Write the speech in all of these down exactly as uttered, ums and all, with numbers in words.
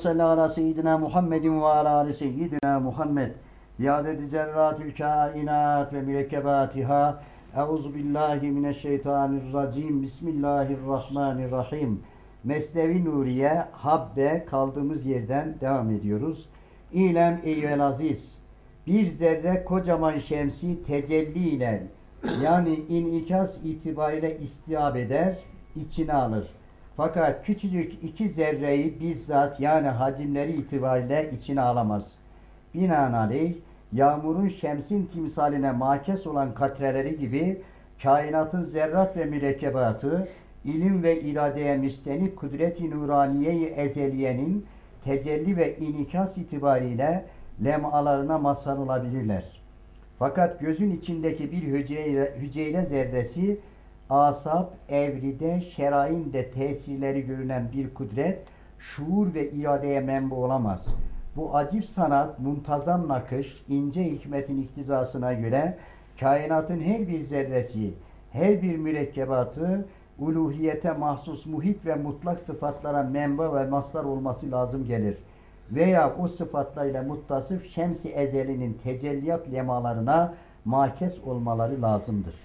salli ala seyyidina Muhammedin ve ala ali seyyidina Muhammed. Biadedi zerratül kainat ve mürekkebatiha. Euzu billahi mineşşeytanirracim. Bismillahirrahmanirrahim. Mesnevi Nuriye Habbe kaldığımız yerden devam ediyoruz. İlem eyvel aziz. Bir zerre kocaman şemsi tecelli ile yani inikas itibariyle istihab eder, içine alır. Fakat küçücük iki zerreyi bizzat yani hacimleri itibariyle içine alamaz. Binaenaleyh yağmurun şemsin timsaline makes olan katreleri gibi kainatın zerrat ve mürekkebatı ilim ve iradeye müstenit kudret-i nuraniye-i ezeliyenin tecelli ve inikas itibariyle lemalarına mazhar olabilirler. Fakat gözün içindeki bir hücre, hücre zerresi asap, evride, şerain de tesirleri görünen bir kudret, şuur ve iradeye menba olamaz. Bu acip sanat, muntazam nakış, ince hikmetin iktizasına göre kainatın her bir zerresi, her bir mürekkebatı, uluhiyete mahsus muhit ve mutlak sıfatlara menba ve maslar olması lazım gelir. Veya o sıfatlarıyla muttasıf şems-i ezelinin tecelliyat lemalarına makes olmaları lazımdır.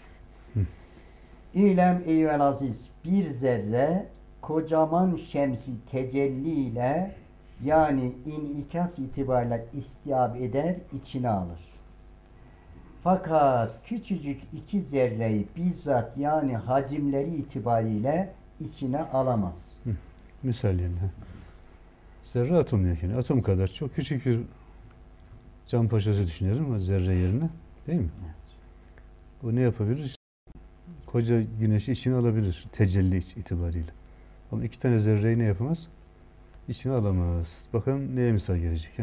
İlem eyvel aziz, bir zerre kocaman şemsi tecelli ile yani inikas itibariyle istihab eder, içine alır. Fakat küçücük iki zerreyi bizzat yani hacimleri itibariyle içine alamaz. Hı, misal yani. Zerre atom yakını. Atom kadar çok küçük bir cam parçası düşünelim o zerre yerine. Değil mi? Evet. O ne yapabilir? Koca güneşi içine alabilir tecelli itibariyle. Ama iki tane zerreyi ne yapamaz? İçine alamaz. Bakalım neye misal gelecek? He?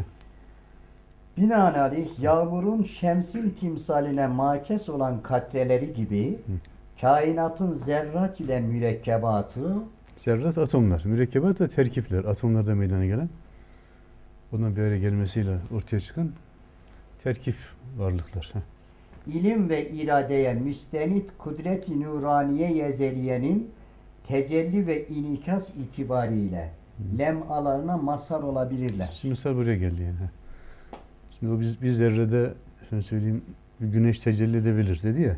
Binaenaleyh yağmurun şemsin timsaline makes olan katreleri gibi Hı. kainatın zerrat ile mürekkebatı. Zerrat atomlar. Mürekkebat da terkipler. Atomlarda meydana gelen. Ondan bir araya gelmesiyle ortaya çıkan terkip varlıklar. Heh. İlim ve iradeye müstenit kudret-i nuraniye yezeliyenin tecelli ve inikas itibariyle Hı. lemalarına mazhar olabilirler. Şimdi mesela buraya geldi yani. Şimdi o biz, biz zerrede şöyle söyleyeyim güneş tecelli edebilir dedi ya.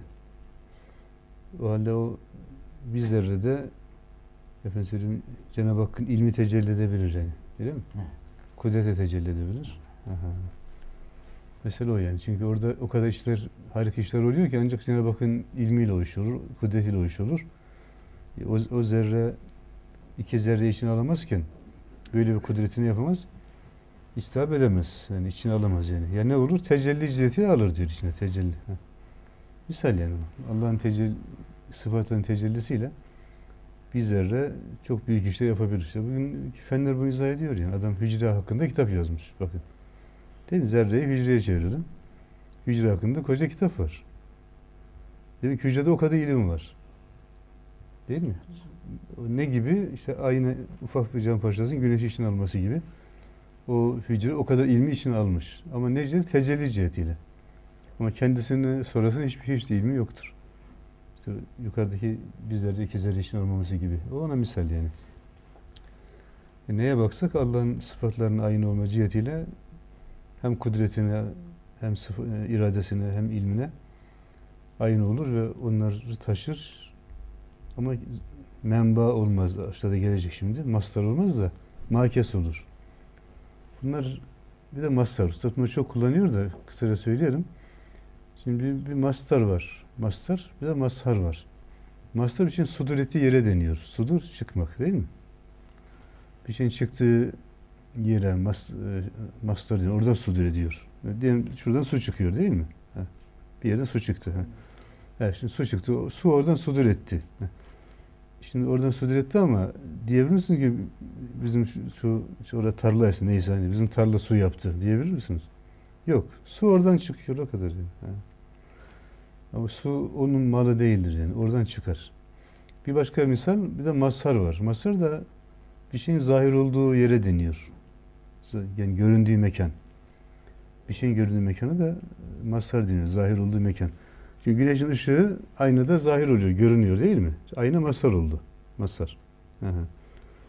O halde o biz zerrede efendim söyleyeyim Cenab-ı Hakk'ın ilmi tecelli edebilir yani. Değil mi? Hı. Kudrete tecelli edebilir. Aha. Mesele o yani. Çünkü orada o kadar işler, harika işler oluyor ki ancak Cenab-ı Hakk'ın ilmiyle o iş olur, kudretiyle o iş olur. O, o zerre iki zerre içine alamazken böyle bir kudretini yapamaz. İstihab edemez. Yani içine alamaz yani. Ya ne olur? Tecelli cihetiyle alır diyor içine tecelli. Ha. Misal yani. Allah'ın tecelli, sıfatının tecellisiyle bir zerre çok büyük işler yapabilir. İşte bugün fenler bunu izah ediyor yani. Adam hücre hakkında kitap yazmış. Bakın. Değil mi? Zerreyi hücreye çevirelim. Hücre hakkında koca kitap var. Demek ki hücrede o kadar ilim var. Değil mi? Ne gibi? İşte aynı ufak bir cam parçasının güneşi içine alması gibi. O hücre o kadar ilmi içine almış. Ama ne cihet? Tecelli cihetiyle. Ama kendisine sorarsan hiçbir hiç ilmi yoktur. İşte yukarıdaki bizlerde iki zerre içine almaması gibi. O ona misal yani. E neye baksak Allah'ın sıfatlarının aynı olma cihetiyle hem kudretine hem sıf- iradesine hem ilmine aynı olur ve onları taşır. Ama menba olmaz. Aşağıda gelecek şimdi. Mastar olmaz da makes olur. Bunlar bir de mastar. Usta bunu çok kullanıyor da kısaca söyleyelim. Şimdi bir, bir mastar var. Mastar bir de mazhar var. Mastar bir şeyin sudur ettiği yere deniyor. Sudur çıkmak değil mi? Bir şeyin çıktığı yere mas, mastar deniyor. Oradan sudur ediyor. Diyelim şuradan su çıkıyor değil mi? Ha. Bir yerden su çıktı. Ha. Evet, şimdi su çıktı. O, su oradan sudur etti. Ha. Şimdi oradan sudur etti ama diyebilir misiniz ki bizim şu, şu, şu orada tarla esni neyse hani bizim tarla su yaptı diyebilir misiniz? Yok. Su oradan çıkıyor o kadar. Yani. Ha. Ama su onun malı değildir yani. Oradan çıkar. Bir başka misal bir de mazhar var. Mazhar da bir şeyin zahir olduğu yere deniyor. Yani göründüğü mekan. Bir şeyin göründüğü mekana da mazhar deniyor. Zahir olduğu mekan. Çünkü güneşin ışığı aynada zahir oluyor, görünüyor değil mi? Ayna mazhar oldu. Mazhar. Aha.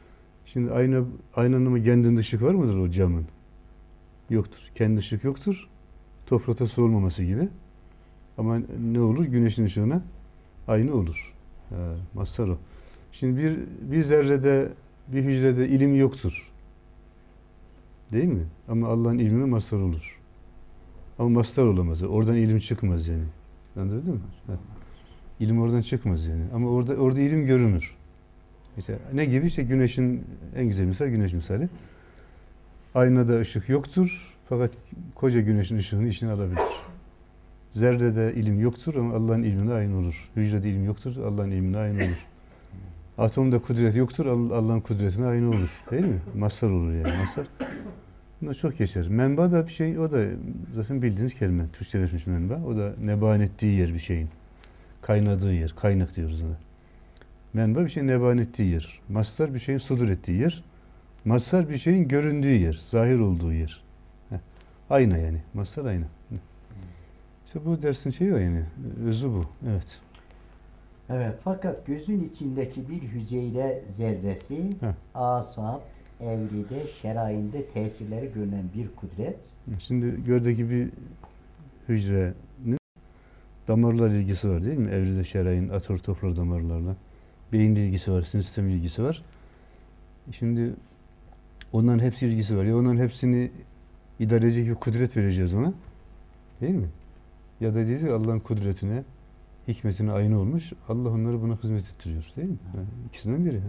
Şimdi ayna, aynanın mı kendinde ışık var mıdır o camın? Yoktur. Kendi ışık yoktur. Toprakta su olmaması gibi. Ama ne olur? Güneşin ışığına ayna olur. Ha, mazhar o. Şimdi bir, bir zerrede, bir hücrede ilim yoktur. Değil mi? Ama Allah'ın ilmine mazhar olur. Ama mazhar olamaz. Oradan ilim çıkmaz yani. Anladın mı? Ha. İlim oradan çıkmaz yani. Ama orada orada ilim görünür. İşte ne gibi? İşte güneşin en güzel misal güneş misali. Aynada ışık yoktur. Fakat koca güneşin ışığını içine alabilir. Zerrede ilim yoktur ama Allah'ın ilmine aynı olur. Hücrede ilim yoktur, Allah'ın ilmine aynı olur. Atomda kudret yoktur, Allah'ın kudretine aynı olur. Değil mi? Mazhar olur yani. Mazhar. Bunda çok geçer. Menba da bir şey, o da zaten bildiğiniz kelime. Türkçeleşmiş menba. O da neban ettiği yer bir şeyin. Kaynadığı yer. Kaynak diyoruz ona. Menba bir şeyin neban ettiği yer. Mazhar bir şeyin sudur ettiği yer. Mazhar bir şeyin göründüğü yer. Zahir olduğu yer. Heh. Ayna yani. Mazhar ayna. İşte bu dersin şeyi o yani. Özü bu. Evet. Evet, fakat gözün içindeki bir hücre zerresi Heh. asap, evride, şerainde tesirleri görünen bir kudret. Şimdi gördeki bir hücrenin damarlar ilgisi var değil mi? Evride, şerain, ator, toplar damarlarla. Beyinle ilgisi var, sinir sistemi ilgisi var. Şimdi onların hepsi ilgisi var. Ya onların hepsini idare edecek bir kudret vereceğiz ona. Değil mi? Ya da diyeceğiz ki Allah'ın kudretine, hikmetine aynı olmuş. Allah onları buna hizmet ettiriyor. Değil mi? Yani ikisinden biri.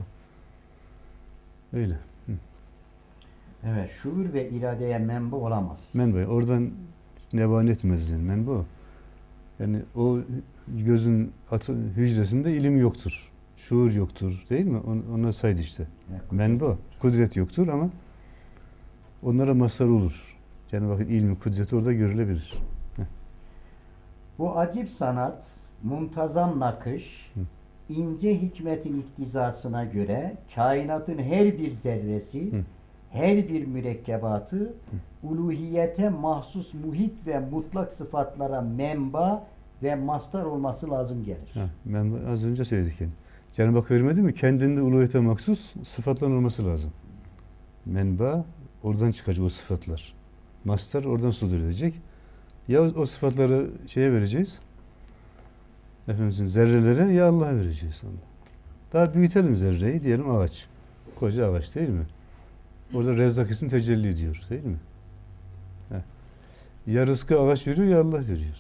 Öyle. Hı. Evet, şuur ve iradeye menba olamaz. Menba. Oradan neban etmez yani. Menba o. Yani o gözün atı, hücresinde ilim yoktur. Şuur yoktur. Değil mi? Ona saydı işte. Evet, Menba. Kudret yoktur ama onlara mazhar olur. Yani bakın ilmi, kudreti orada görülebilir. Heh. Bu acip sanat, muntazam nakış, Hı. ince hikmetin iktizasına göre kainatın her bir zerresi, Hı. her bir mürekkebatı, uluhiyete mahsus muhit ve mutlak sıfatlara menba ve mastar olması lazım gelir. Ha, ben az önce söyledik yani. Cenab-ı Hak vermedi mi? Kendinde uluhiyete mahsus sıfatların olması lazım. Menba oradan çıkacak o sıfatlar. Mastar oradan sudur edecek. Ya o, o sıfatları şeye vereceğiz. Efendim zerrelere ya Allah'a vereceğiz. Allah. Daha büyütelim zerreyi diyelim ağaç. Koca ağaç değil mi? Orada Rezzak ismi tecelli ediyor değil mi? Heh. Ya rızkı ağaç veriyor ya Allah veriyor.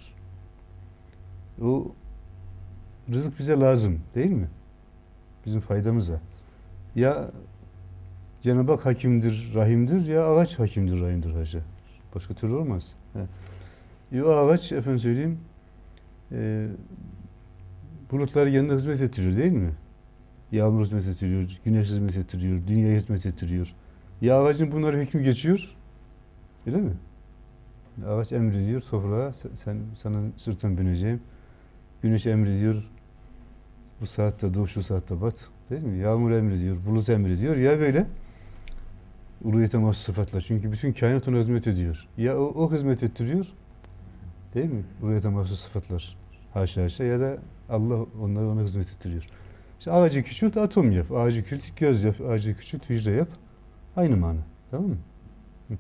O rızık bize lazım değil mi? Bizim faydamıza. Ya Cenab-ı Hak hakimdir, rahimdir ya ağaç hakimdir, rahimdir haşa. Başka türlü olmaz. Ya o ağaç efendim söyleyeyim e, bulutları kendine hizmet ettiriyor değil mi? Yağmur hizmet ettiriyor, güneş hizmet ettiriyor, dünya hizmet ettiriyor. Ya ağacın bunlara hükmü geçiyor. Öyle mi? Ağaç emrediyor toprağa, sen sana sırttan bineceğim. Güneş emrediyor, bu saatte doğu, şu saatte bat. Değil mi? Yağmur emrediyor, bulut emrediyor. Ya böyle uluhiyete mahsus sıfatlar. Çünkü bütün kainat ona hizmet ediyor. Ya o, o hizmet ettiriyor. Değil mi? Uluhiyete mahsus sıfatlar. Haşa haşa. Ya da Allah onları ona hizmet ettiriyor. İşte ağacı küçült, atom yap. Ağacı küçült, göz yap. Ağacı küçült, hücre yap. Aynı mana. Tamam mı? Hı.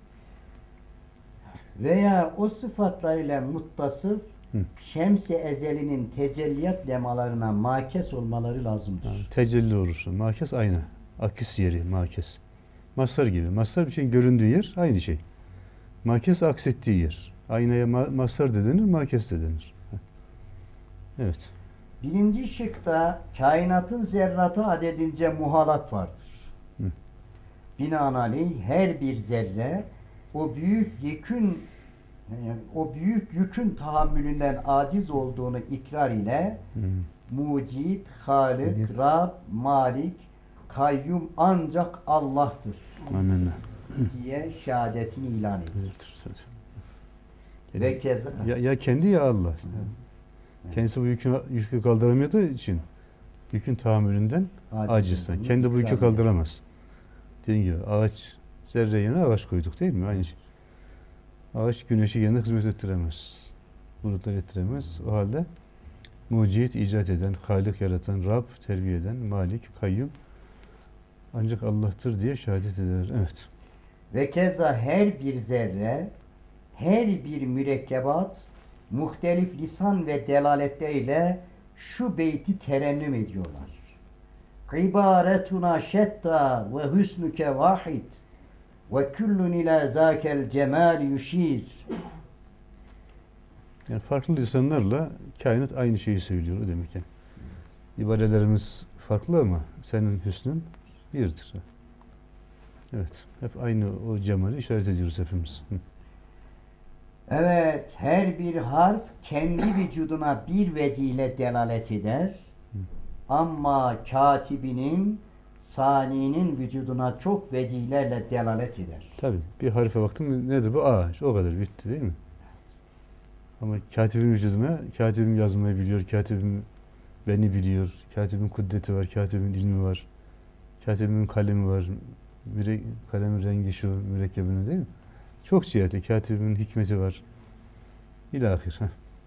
Veya o sıfatlarıyla muttasıf Hı. şems-i ezelinin tecelliyat lemalarına makes olmaları lazımdır. Yani tecelli olursa. Makes aynı. Akis yeri makes. Mazhar gibi. Mazhar bir şeyin göründüğü yer aynı şey. Makes aksettiği yer. Aynaya ma mazhar de denir, makes de denir. Evet. Birinci şıkta kainatın zerratı adedince muhalat vardır. Hı. Binaenaleyh her bir zerre o büyük yükün yani o büyük yükün tahammülünden aciz olduğunu ikrar ile Hı. mucid, halik, Hı. Rab, Malik, Kayyum ancak Allah'tır Amenna. diye şehadetini ilan ediyor. Evet. Ve keza Ya, ya kendi ya Allah. Evet. Kendisi bu yükü, yükü kaldıramadığı için yükün tahammülünden aciz. olduğunu Kendi bu ikrar yükü ediyor. kaldıramaz. Dediğim gibi ağaç zerre yerine ağaç koyduk değil mi? Aynı şey. Ağaç güneşi yerine hizmet ettiremez. Bulutlar ettiremez. O halde mucit icat eden, halik yaratan, Rab terbiye eden, Malik, Kayyum ancak Allah'tır diye şehadet eder. Evet. Ve keza her bir zerre, her bir mürekkebat muhtelif lisan ve delaletleriyle şu beyti terennüm ediyorlar. İbaretuna şetta ve hüsnüke vahid ve küllün ila zâkel cemal yuşir. Yani farklı lisanlarla kainat aynı şeyi söylüyor o demek yani. İbarelerimiz farklı ama senin hüsnün birdir. Evet. Hep aynı o cemali işaret ediyoruz hepimiz. Hı. Evet, her bir harf kendi vücuduna bir vecihle delalet eder. Hı. Ama katibinin, saninin vücuduna çok vecihlerle delalet eder. Tabii. Bir harfe baktım nedir bu? A. İşte o kadar bitti değil mi? Ama katibin vücuduna, katibim yazmayı biliyor, katibim beni biliyor, katibin kudreti var, katibin ilmi var, katibin kalemi var, müre, kalemin rengi şu, mürekkebinin değil mi? Çok cihetli, katibin hikmeti var. İlahir.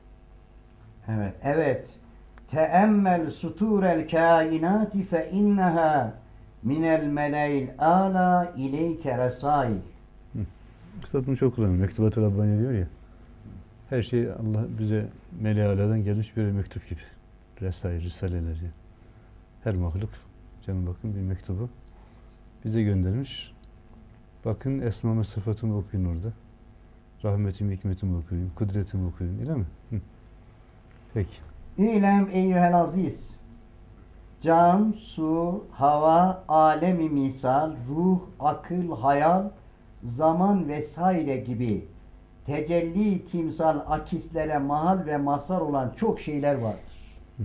Evet, evet. Teemmel suturel kainati fe inneha minel meleil ala ileyke resail. Üstad bunu çok kullanıyor. Mektubat-ı Rabbani diyor ya. Her şey Allah bize Meleği Alâ'dan gelmiş bir mektup gibi. Resail, risaleler ya. Her mahluk, canım bakın bir mektubu bize göndermiş. Bakın esma ve sıfatımı okuyun orada. Rahmetimi, hikmetimi okuyun. Kudretimi okuyun. Öyle mi? Hı. Peki. İlem eyyühel aziz. Can, su, hava, alemi misal, ruh, akıl, hayal, zaman vesaire gibi tecelli timsal akislere mahal ve mazhar olan çok şeyler vardır. Hı.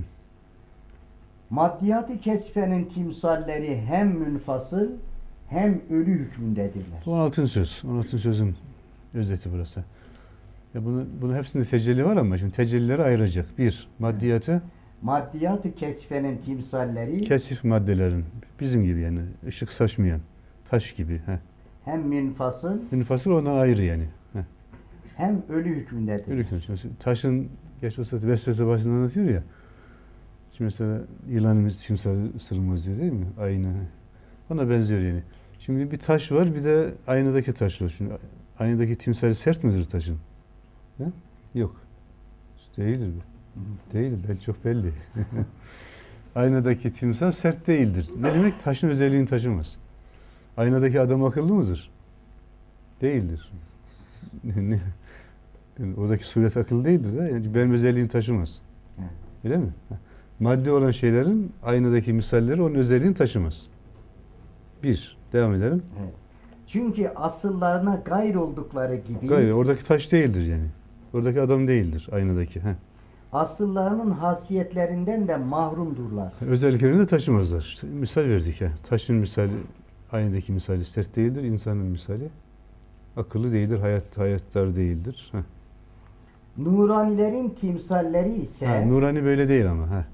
Maddiyat-ı kesfenin timsalleri hem münfasıl hem ölü hükmündedirler. Bu on altıncı söz. on altıncı sözün özeti burası. Ya bunu, bunun hepsinde tecelli var ama şimdi tecellileri ayıracak. Bir, maddiyatı, Maddiyat-ı kesfenin timsalleri kesif maddelerin, bizim gibi yani, ışık saçmayan, taş gibi. Heh. hem münfasıl Münfasıl ondan ayrı yani. Heh. hem ölü hükmündedir. Ölü hükmü. Taşın, geç olsa vesvese başında anlatıyor ya, şimdi mesela yılanımız timsah ısırmaz diyor değil mi? Aynı. Ona benziyor yani. Şimdi bir taş var, bir de aynadaki taş var. Şimdi aynadaki timsali sert midir taşın? He? Yok. Değildir bu. Değil, belki çok belli. Aynadaki timsah sert değildir. Ne demek? Taşın özelliğini taşımaz. Aynadaki adam akıllı mıdır? Değildir. Yani oradaki suret akıllı değildir de, yani benim özelliğimi taşımaz. Evet. Öyle mi? Maddi olan şeylerin aynadaki misalleri onun özelliğini taşımaz. Bir. Devam edelim. Evet. Çünkü asıllarına gayr oldukları gibi Gayrı oradaki taş değildir yani. Oradaki adam değildir aynadaki. Heh. asıllarının hasiyetlerinden de mahrumdurlar. Özelliklerini de taşımazlar. İşte misal verdik ya. Taşın misali, aynadaki misali sert değildir. İnsanın misali akıllı değildir. Hayat hayatlar değildir. Heh. Nuranilerin timsalleri ise Ha, nurani böyle değil ama. Ha.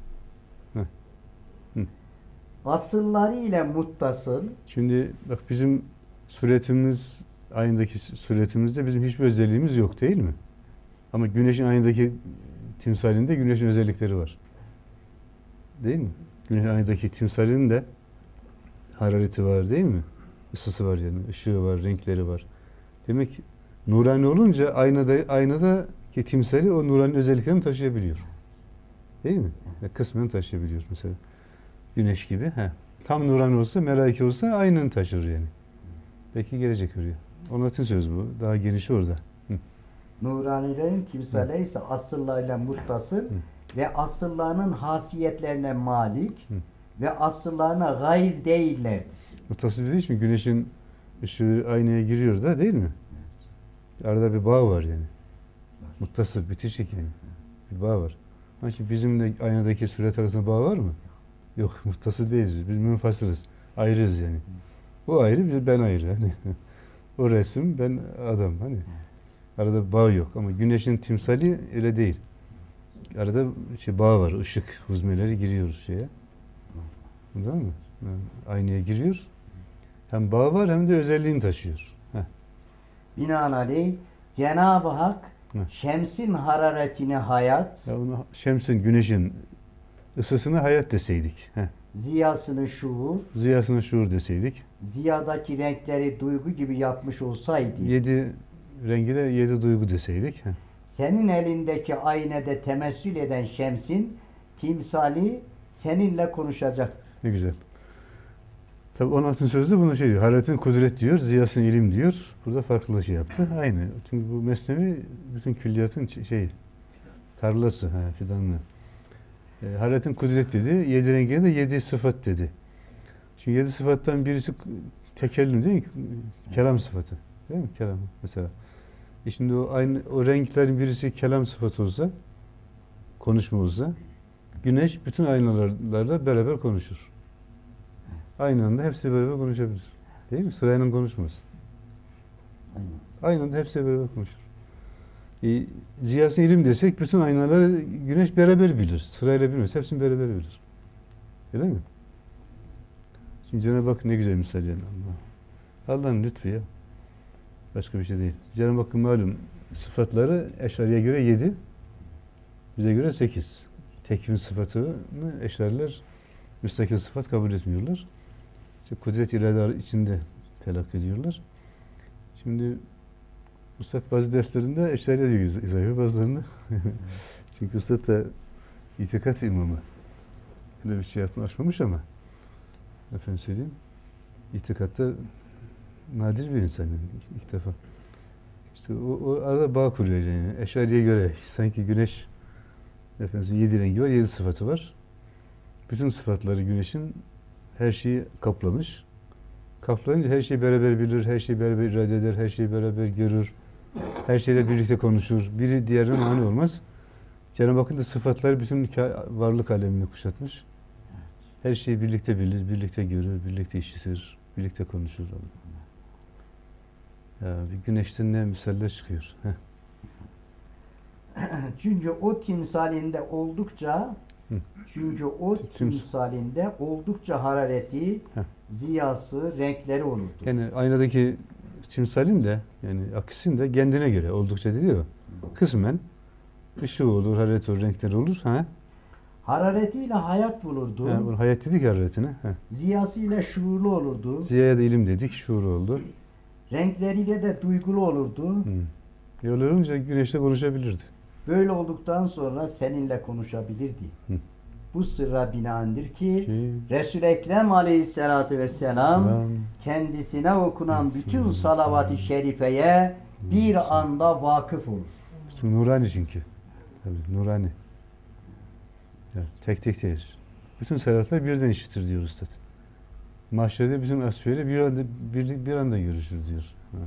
asılları ile muttasıl, Şimdi bak bizim suretimiz, aynadaki suretimizde bizim hiçbir özelliğimiz yok değil mi? Ama güneşin aynadaki timsalinde güneşin özellikleri var. Değil mi? Güneşin aynadaki timsalinin de harareti var değil mi? Isısı var yani, ışığı var, renkleri var. Demek ki nurani olunca aynada aynadaki timsali o nurani özelliklerini taşıyabiliyor. Değil mi? Ya kısmen taşıyabiliyor mesela. Güneş gibi. He. Tam nurani olsa, melaike olsa aynını taşır yani. Belki gelecek oraya. Onatın söz bu. Daha genişi orada. Hı. nuranilerin timsalleri ise asıllarıyla muttasıl Hı. ve asıllarının hasiyetlerine malik Hı. ve asıllarına gayr değiller. Muttasıl dediği için güneşin ışığı aynaya giriyor da değil mi? Arada bir bağ var yani. Muttasıl, bitişik yani. Bir bağ var. Onun için bizimle aynadaki suret arasında bağ var mı? Yok, muttasıl değiliz biz. Biz münfasılız. Ayrıyız yani. O ayrı, biz ben ayrı. Hani o resim, ben adam. Hani arada bağ yok ama güneşin timsali öyle değil. Arada şey bağ var, ışık huzmeleri giriyor şeye. Değil mi? Yani aynaya giriyor. Hem bağ var hem de özelliğini taşıyor. Heh. Binaenaleyh Cenab-ı Hak Hı. şemsin hararetine hayat, Ya onu şemsin, güneşin ısısına hayat deseydik. Heh. Ziyasını şuur, Ziyasına şuur deseydik. ziyadaki renkleri duygu gibi yapmış olsaydı, Yedi rengi de yedi duygu deseydik. Heh. senin elindeki aynede temessül eden şemsin timsali seninle konuşacak. Ne güzel. Tabi on altıncı sözde bunu şey diyor. Hararetin kudret diyor, ziyasın ilim diyor. Burada farklı şey yaptı. Aynı. Çünkü bu mesnevi bütün külliyatın şey tarlası, ha, fidanlı. E, hararetin kudret dedi. Yedi rengine de yedi sıfat dedi. Şimdi yedi sıfattan birisi tekellüm değil mi? Kelam sıfatı. Değil mi? Kelam mesela. E şimdi o aynı o renklerin birisi kelam sıfatı olsa, konuşma olsa, güneş bütün aynalarda beraber konuşur. Aynı anda hepsi beraber konuşabilir. Değil mi? Sırayla konuşmaz. Aynen. Aynı anda hepsi beraber konuşur. E, ziyasın ilim desek bütün aynaları güneş beraber bilir. Sırayla bilmez. Hepsini beraber bilir. Öyle mi? Şimdi Cenab-ı Hak ne güzel misal yani. Allah. Allah'ın lütfu ya. Başka bir şey değil. Cenab-ı Hakk'ın malum sıfatları Eşari'ye göre yedi, bize göre sekiz. Tekvin sıfatını Eşariler müstakil sıfat kabul etmiyorlar. İşte kudret irade içinde telakki ediyorlar. Şimdi Üstad bazı derslerinde Eşari'ye diyor izah ediyor bazılarında. Çünkü Üstad da itikat imamı. Öyle bir şey açmamış ama efendim söyleyeyim. İtikatta nadir bir insan yani ilk defa. İşte o, o arada bağ kuruyor yani. Eşari'ye göre sanki güneş efendim yedi rengi var, yedi sıfatı var. Bütün sıfatları güneşin her şeyi kaplamış. Kaplayınca her şeyi beraber bilir, her şeyi beraber irade eder, her şeyi beraber görür. Her şeyle birlikte konuşur. Biri diğerine mani olmaz. Cenab-ı Hakk'ın da sıfatları bütün varlık alemini kuşatmış. Her şeyi birlikte bilir, birlikte görür, birlikte işitir, birlikte konuşur. Ya bir güneşten ne misaller çıkıyor. Heh. Çünkü o timsalinde oldukça Hı. çünkü o Tims- timsalinde oldukça harareti, Heh. ziyası, renkleri olurdu. Yani aynadaki timsalin de yani akisin de kendine göre oldukça diyor. Kısmen ışığı olur, harareti olur, renkleri olur. Ha? Hararetiyle hayat bulurdu. Ha, bunu hayat dedik hararetine. Ha. Ziyasıyla şuurlu olurdu. Ziya'ya da ilim dedik, şuur oldu. Renkleriyle de duygulu olurdu. Hı. Öyle olunca güneşle konuşabilirdi. Böyle olduktan sonra seninle konuşabilirdi. Hı. Bu sırra binaendir ki Ki, Resul-i Ekrem aleyhissalatu vesselam selam, kendisine okunan bütün salavat-ı şerifeye bir anda vakıf olur. işte nurani çünkü. Tabii, nurani. Yani tek tek değil. Bütün salavatlar birden işitir diyor Üstad. Mahşerde bütün asfiyeyle bir anda, bir, bir anda görüşür diyor. Ha.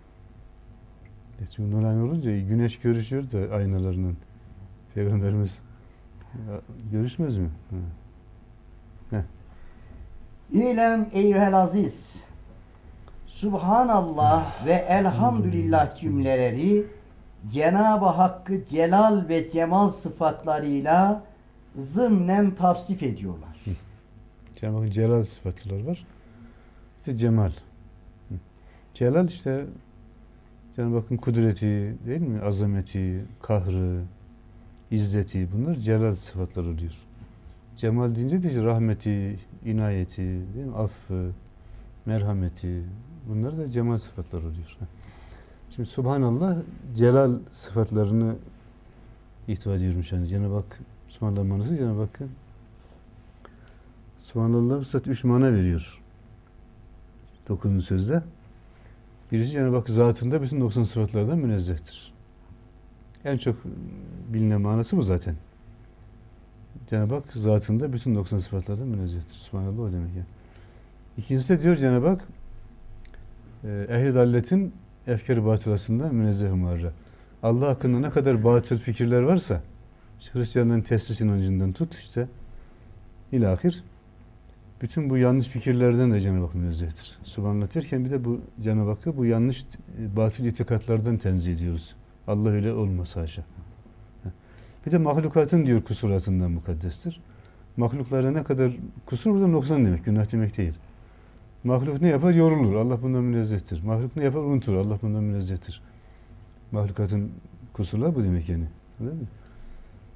E çünkü nurani olunca güneş görüşüyor da aynalarının. Peygamberimiz ya, görüşmez mi? Ha. İlem eyhel aziz. Subhanallah ve elhamdülillah cümleleri Cenab-ı Hakk'ı celal ve cemal sıfatlarıyla zımnen tavsif ediyorlar. Cenab-ı Hakk'ın celal sıfatları var. İşte cemal. Hı. Celal işte Cenab-ı Hakk'ın kudreti değil mi? Azameti, kahrı, izzeti bunlar celal sıfatları oluyor. Cemal deyince de işte rahmeti, inayeti, değil mi? Affı, merhameti bunlar da cemal sıfatları oluyor. Şimdi Subhanallah celal sıfatlarını ihtiva ediyormuş yani Cenab-ı Hak Subhanallah manası Cenab-ı Hakk'ın Subhanallah Üstad üç mana veriyor. Dokuzuncu sözde. Birisi Cenab-ı Hak zatında bütün doksan sıfatlardan münezzehtir. En çok bilinen manası bu zaten. Cenab-ı Hak zatında bütün doksan sıfatlardan münezzehtir. Subhanallah o demek yani. İkincisi de diyor Cenab-ı Hak ehl-i dalletin efkar-ı batılasından münezzeh-i muharra. Allah hakkında ne kadar batıl fikirler varsa işte Hristiyanların teslis inancından tut işte ilahir bütün bu yanlış fikirlerden de Cenab-ı Hak münezzehtir. Subhanallah derken bir de bu Cenab-ı Hakk'ı bu yanlış batıl itikatlardan tenzih ediyoruz. Allah öyle olmaz haşa. Bir de mahlukatın diyor kusuratından mukaddestir. Mahluklara ne kadar kusur burada noksan demek, günah demek değil. Mahluk ne yapar? Yorulur. Allah bundan münezzehtir. Mahluk ne yapar? Unutur. Allah bundan münezzehtir. Mahlukatın kusurları bu demek yani. Değil mi?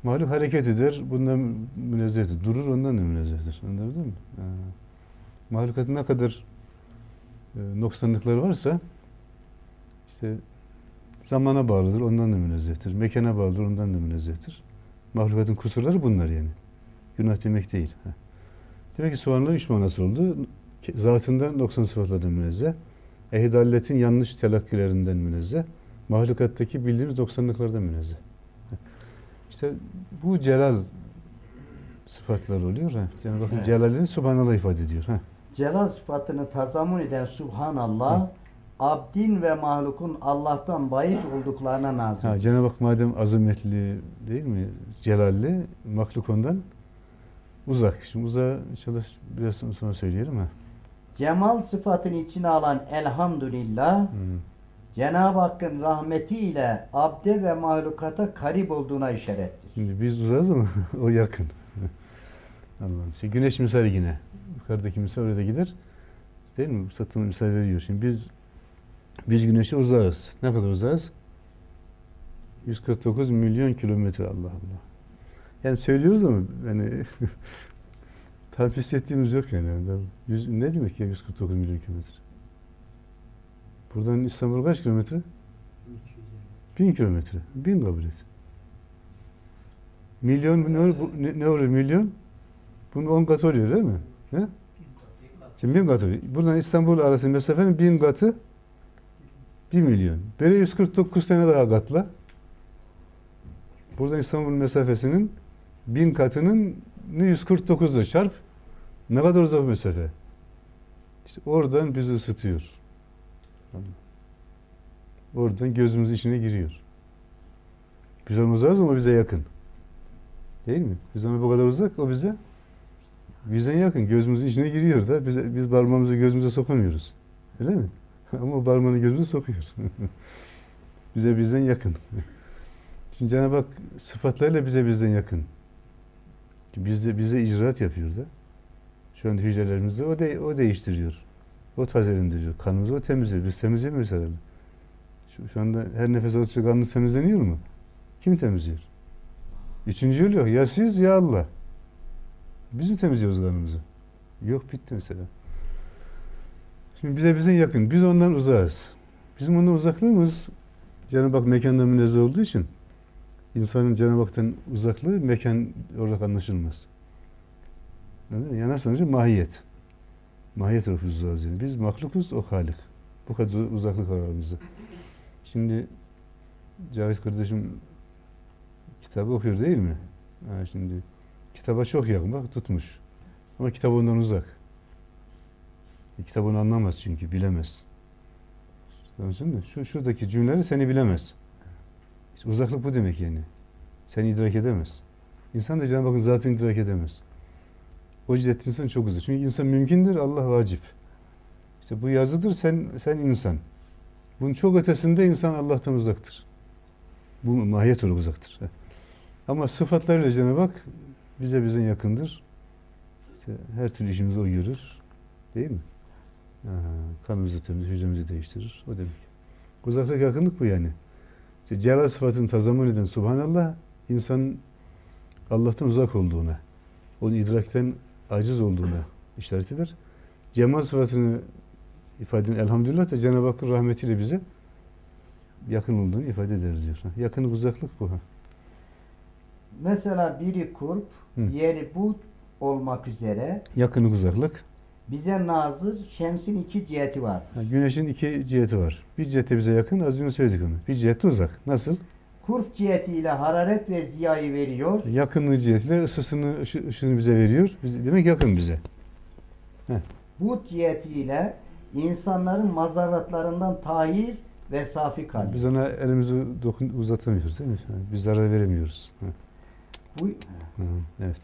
Mahluk hareket eder, bundan münezzehtir. Durur, ondan da münezzehtir. Anladın mı? Ha. Mahlukatın ne kadar e, noksanlıkları varsa işte zamana bağlıdır, ondan da münezzehtir. Mekana bağlıdır, ondan da münezzehtir. Mahlukatın kusurları bunlar yani. Günah demek değil. Ha. Demek ki subhanallah üç manası oldu. Zatından noksan sıfatlardan münezzeh. Ehidalletin yanlış telakkilerinden münezzeh. Mahlukattaki bildiğimiz noksanlıklardan münezzeh. İşte bu celal sıfatlar oluyor. Ha. Yani bakın Evet. celalini subhanallah ifade ediyor. Ha. Celal sıfatını tazammun eden Subhanallah, Hı. abdin ve mahlukun Allah'tan bahis olduklarına nazır. Ha, Cenab-ı Hak madem azametli değil mi? Celalli, mahluk ondan uzak. Şimdi uzağa inşallah biraz sonra söyleyelim ha. Cemal sıfatını içine alan elhamdülillah, Hı. Cenab-ı Hakk'ın rahmetiyle abde ve mahlukata karib olduğuna işarettir. Şimdi biz uzağız ama o yakın. Allah'ın. Şey, güneş misali yine. Yukarıdaki misal oraya da gider. Değil mi? Satın misal veriyor. Şimdi biz biz güneşe uzağız. Ne kadar uzağız? yüz kırk dokuz milyon kilometre, Allah Allah. Yani söylüyoruz ama yani tam hissettiğimiz yok yani. yüz, ne demek ya yüz kırk dokuz milyon kilometre? Buradan İstanbul kaç kilometre? Bin kilometre. Bin kabul et. Milyon ne, ne, ne oluyor milyon? Bunun on katı oluyor değil mi? Ne? Şimdi bin katı oluyor. Buradan İstanbul arasında mesafenin bin katı bir milyon. Böyle yüz kırk dokuz tane daha katla. Buradan İstanbul mesafesinin bin katının yüz kırk dokuzla çarp. Ne kadar uzak bir mesafe. İşte oradan bizi ısıtıyor. Oradan gözümüzün içine giriyor. Biz ona uzağız ama bize yakın. Değil mi? Biz ona bu kadar uzak, o bize bizden yakın. Gözümüzün içine giriyor da biz, biz parmağımızı gözümüze sokamıyoruz. Öyle mi? Ama o parmağını gözümüze sokuyor. Bize bizden yakın. Şimdi Cenab-ı Hak sıfatlarıyla bize bizden yakın. Bizde bize icraat yapıyor da. Şu anda hücrelerimizde o, de, o değiştiriyor. O tazelendiriyor. Kanımızı o temizliyor. Biz temizleyemiyoruz herhalde. Şu, şu anda her nefes alışınca kanınız temizleniyor mu? Kim temizliyor? Üçüncü yol yok. Ya siz ya Allah. Biz mi temizliyoruz kanımızı? Yok, bitti mesela. Şimdi bize bize yakın. Biz ondan uzağız. Bizim ondan uzaklığımız Cenab-ı Hak mekandan münezzeh olduğu için insanın Cenab-ı Hak'tan uzaklığı mekan olarak anlaşılmaz. Yani nasıl anlaşılır? Mahiyet. Mahiyet olarak uzağız yani. Biz mahlukuz, o Halik. Bu kadar uzaklık var aramızda. Şimdi Cavit kardeşim kitabı okuyor değil mi? Ha, şimdi kitaba çok yakın, bak tutmuş. Ama kitap ondan uzak. E, kitap onu anlamaz çünkü, bilemez. Şimdi şu şuradaki cümleleri seni bilemez. İşte uzaklık bu demek yani. Seni idrak edemez. İnsan da Cenab-ı Hakk'ın zatını idrak edemez. O cihetle insan çok uzak. Çünkü insan mümkündür, Allah vacip. İşte bu yazıdır, sen sen insan. Bunun çok ötesinde insan Allah'tan uzaktır. Bu mahiyet olarak uzaktır. Ama sıfatlarıyla Cenab-ı Hak bize bizden yakındır. İşte her türlü işimizi o görür. Değil mi? Aha, kanımızı temiz, hücremizi değiştirir. O demek. Uzaklık, yakınlık bu yani. İşte celal sıfatını tazammun eden Subhanallah, insanın Allah'tan uzak olduğuna, onun idrakten aciz olduğuna işaret eder. Cemal sıfatını ifade eden elhamdülillah da Cenab-ı Hakk'ın rahmetiyle bize yakın olduğunu ifade eder diyor. Yakınlık, uzaklık bu. Mesela biri kurp, Hı. diğeri buğd olmak üzere Yakınlık, uzaklık. bize nazır şemsin iki ciheti var. Güneşin iki ciheti var. Bir cihete bize yakın, az önce söyledik onu. Bir cihete uzak. Nasıl? Kurp cihetiyle hararet ve ziyayı veriyor. Yakınlığı cihetiyle ısısını, ışı, ışığını bize veriyor. Biz, demek yakın bize. Heh. Buğd cihetiyle insanların mazarratlarından tahir ve safi kalıyor. Biz ona elimizi dokun, uzatamıyoruz değil mi? Yani biz zarar veremiyoruz. Heh. Bu, Hı, evet.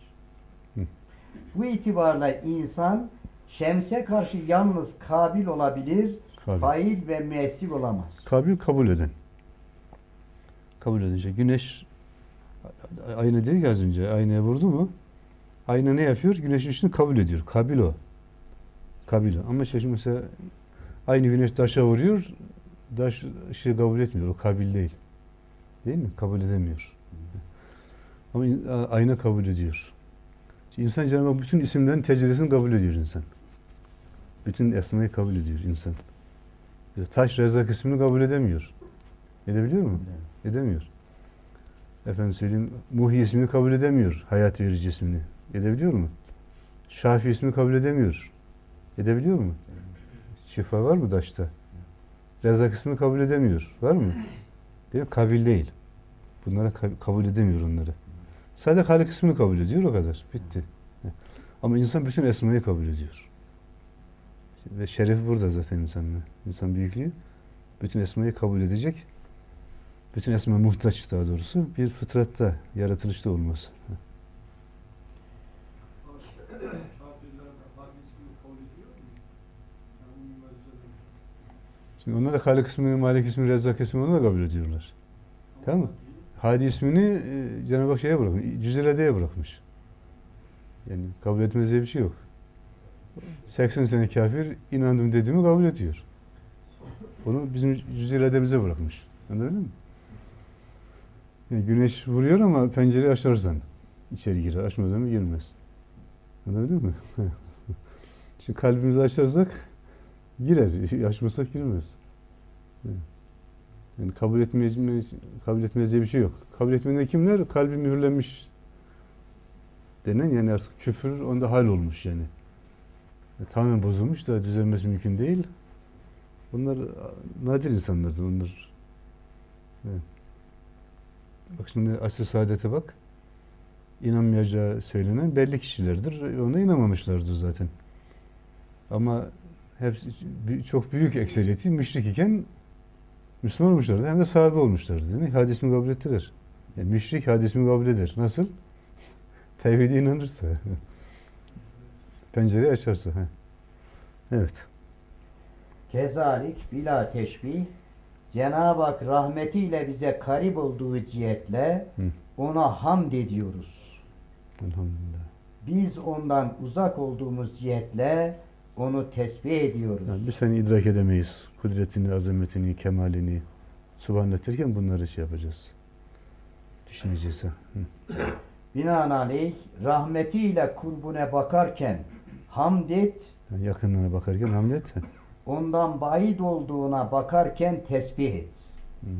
bu itibarla insan şemse karşı yalnız kabil olabilir, Kabil. fail ve müessir olamaz. Kabil kabul eden. Kabul edince. Güneş ayna değil ki az önce. Aynaya vurdu mu? Ayna ne yapıyor? Güneşin ışığını kabul ediyor. Kabil o. Kabil o. Ama şey mesela aynı güneş taşa vuruyor. Taş ışığı kabul etmiyor. O kabil değil. Değil mi? Kabul edemiyor. Ama ayna kabul ediyor. İnsan Cenab-ı Hak bütün isimlerin tecellisini kabul ediyor insan. Bütün esmayı kabul ediyor insan. Taş Rezzak ismini kabul edemiyor. Edebiliyor mu? Evet. Edemiyor. Efendim söyleyeyim, Muhyi ismini kabul edemiyor. Hayat verici ismini. Edebiliyor mu? Şafi ismini kabul edemiyor. Edebiliyor mu? Evet. Şifa var mı taşta? Evet. Rezzak ismini kabul edemiyor. Var mı? Değil mi? Kabil değil. Bunlara kabul edemiyor onları. Sadece Halik ismini kabul ediyor, o kadar. Bitti. Ama insan bütün esmayı kabul ediyor. Ve şerefi burada zaten insanın. İnsan büyüklüğü bütün esmayı kabul edecek. Bütün esma muhtaç, daha doğrusu bir fıtratta, yaratılışta olması. Şimdi onlar da Halik ismini, Malik ismini, Rezzak ismini onu da kabul ediyorlar. Tamam mı? Hadi ismini e, Cenab-ı Hak şeye bırakmış, Cüzelede'ye bırakmış. Yani kabul etmez diye bir şey yok. seksen sene kafir inandım dediğimi kabul ediyor. Onu bizim Cüzelede'mize bırakmış. Anladın mı? Yani güneş vuruyor ama pencereyi açarsan içeri girer. Açmadan mı girmez. Anladın mı? Şimdi kalbimizi açarsak girer. Açmasak girmez. Yani kabul etmeyeceğiz, kabul etmez diye bir şey yok. Kabul etmeyen kimler? Kalbi mühürlenmiş denen, yani artık küfür onda hal olmuş yani. yani tamamen bozulmuş da düzelmesi mümkün değil. Bunlar nadir insanlardır. Onlar. Evet. Bak şimdi asr-ı saadete bak. İnanmayacağı söylenen belli kişilerdir. Ona inanmamışlardır zaten. Ama hepsi çok büyük ekseriyeti müşrik iken Müslüman olmuşlardı. Hem de sahabe olmuşlardı. Değil mi? Hadisimi kabul ettiler. Yani müşrik hadisimi kabul eder. Nasıl? Tevhide inanırsa. Pencereyi açarsa. Evet. Kezalik bila teşbih, Cenab-ı Hak rahmetiyle bize karib olduğu cihetle Hı. ona hamd ediyoruz. Elhamdülillah. Biz ondan uzak olduğumuz cihetle onu tesbih ediyoruz. Yani biz seni idrak edemeyiz. Kudretini, azametini, kemalini, subhanallah derken bunları şey yapacağız. Düşüneceğiz. Ha. Binaenaleyh rahmetiyle kurbune bakarken hamd et. Yani yakınlığına bakarken hamd et. Ondan baid olduğuna bakarken tesbih et. Hmm.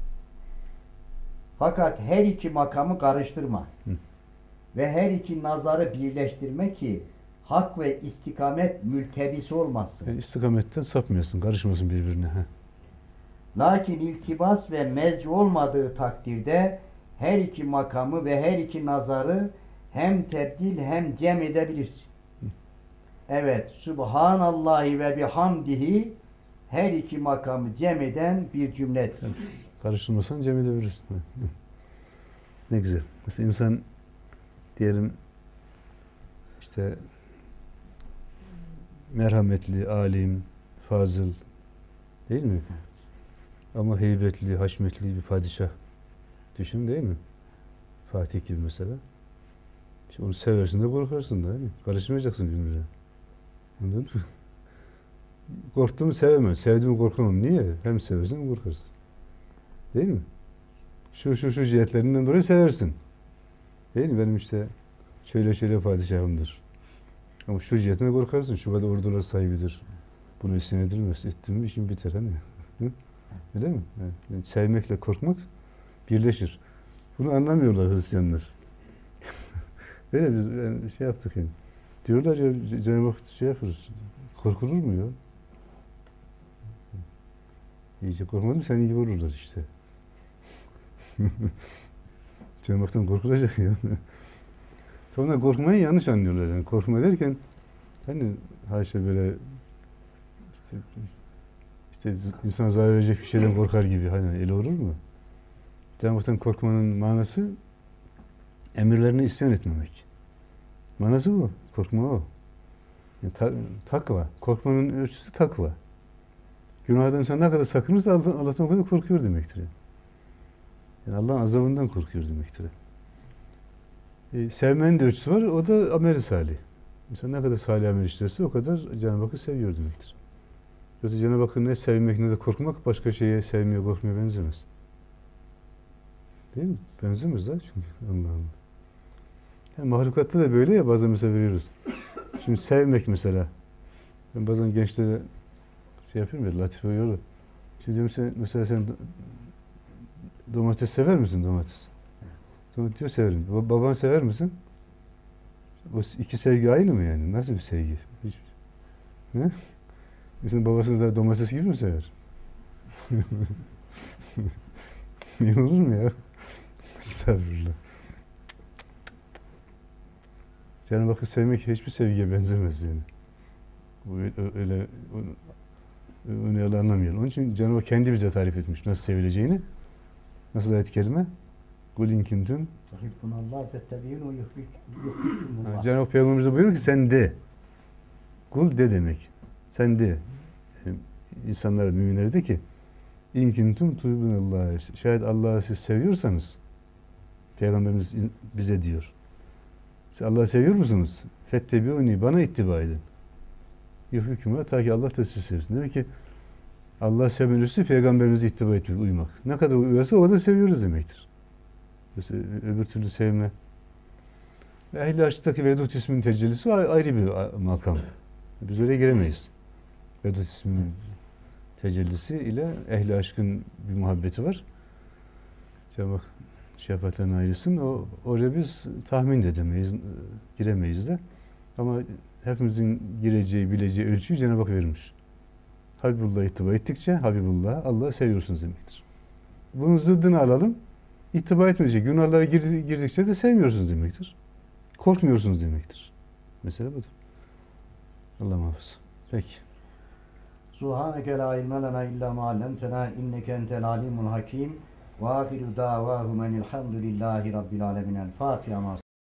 Fakat her iki makamı karıştırma. Hmm. Ve her iki nazarı birleştirme ki hak ve istikamet mültebis olmasın. Yani istikametten sapmıyorsun, karışmasın birbirine. He. Lakin iltibas ve mezc olmadığı takdirde her iki makamı ve her iki nazarı hem tebdil hem cem edebilirsin. Hı. Evet, Subhanallahi ve bihamdihi her iki makamı cem eden bir cümledir. Evet. Karıştırmasan cem edebilirsin. Ne güzel. Mesela insan diyelim işte merhametli, alim, fazıl değil mi? Ama heybetli, haşmetli bir padişah düşün değil mi? Fatih gibi mesela. İşte onu seversin de korkarsın da değil mi? Karışmayacaksın birbirine. Anladın mı? Korktuğumu sevemem, sevdiğimi korkamam. Niye? Hem seversin hem korkarsın. Değil mi? Şu şu şu cihetlerinden dolayı seversin. Değil mi? Benim işte şöyle şöyle padişahımdır. Ama şu cihetine korkarsın. Şu kadar ordular sahibidir. Bunu isyan edilmez. Ettin mi işin biter. Hani. Hı? Öyle mi? Yani sevmekle korkmak birleşir. Bunu anlamıyorlar Hristiyanlar. Öyle biz yani şey yaptık yani. Diyorlar ya Cenab-ı Hak şey yaparız. Korkulur mu ya? İyice korkmadım senin gibi olurlar işte. Cenab-ı Hak'tan korkulacak ya. Sonra korkmayı yanlış anlıyorlar. Yani korkma derken hani haşa böyle işte, işte insana zarar verecek bir şeyden korkar gibi. Hani öyle olur mu? Cenab-ı Hak'tan korkmanın manası emirlerine isyan etmemek. Manası bu. Korkma o. Yani ta, takva. Korkmanın ölçüsü takva. Günahdan insan ne kadar sakınırsa Allah'tan, Allah'tan o kadar korkuyor demektir. Yani, yani Allah'ın azabından korkuyor demektir. E, sevmenin de ölçüsü var. O da amel-i salih. İnsan ne kadar salih amel işlerse o kadar Cenab-ı Hakk'ı seviyor demektir. Yoksa Cenab-ı Hakk'ı ne sevmek ne de korkmak başka şeye sevmeye, korkmaya benzemez. Değil mi? Benzemez daha çünkü. Allah'ım. Yani mahlukatta da böyle ya, bazen mesela veriyoruz. Şimdi sevmek mesela. Ben bazen gençlere şey yapıyorum ya, latife yolu. Şimdi diyorum sen, mesela sen domates sever misin, domates? Domates diyor severim. Ba- Baban sever misin? O iki sevgi aynı mı yani? Nasıl bir sevgi? Hiç. Ne? İnsan babasını da domates gibi mi sever? İyi olur mu ya? Estağfurullah. Cenab-ı Hakk'ı sevmek hiçbir sevgiye benzemez yani. Bu öyle, öyle onu, onu öyle anlamayalım. Onun için Cenab-ı Hak kendi bize tarif etmiş nasıl sevileceğini. Nasıl ayet-i kerime? Kul in kuntum. Tuhibbunallah fettebi'ûnü yuhbibkumullah. Cenab-ı Hak Peygamberimize buyuruyor ki sen de. Kul de demek. Sen de. Yani insanlara, müminlere de ki in kuntum tuhibbunallah. Şayet Allah'ı siz seviyorsanız, Peygamberimiz bize diyor. Siz Allah'ı seviyor musunuz? Fettebi'ûni, bana ittiba edin. Yuhbibkumullah, ta ki Allah da sizi sevsin. Demek ki Allah sevmenin üstü Peygamberimize ittiba etmek, uymak. Ne kadar uyarsa o kadar seviyoruz demektir. Mesela öbür türlü sevme. Ehl-i Aşk'taki Vedud isminin tecellisi ayrı bir makam. Biz öyle giremeyiz. Vedud isminin tecellisi ile Ehl-i Aşk'ın bir muhabbeti var. İşte bak, şefaatlerden ayrısın. O, oraya biz tahmin de edemeyiz, giremeyiz de. Ama hepimizin gireceği, bileceği ölçüyü Cenab-ı Hak vermiş. Habibullah'a ittiba ettikçe Habibullah'ı Allah'ı seviyorsunuz demektir. Bunun zıddını alalım. İttiba etmeyince, günahlara girdikçe de sevmiyorsunuz demektir. Korkmuyorsunuz demektir. Mesela budur. Allah muhafaza. Peki. Subhaneke la ilme lena illa ma allamtena inneke entel alimul hakim. Ve afiru davahumen elhamdülillahi rabbil alemin. El Fatiha.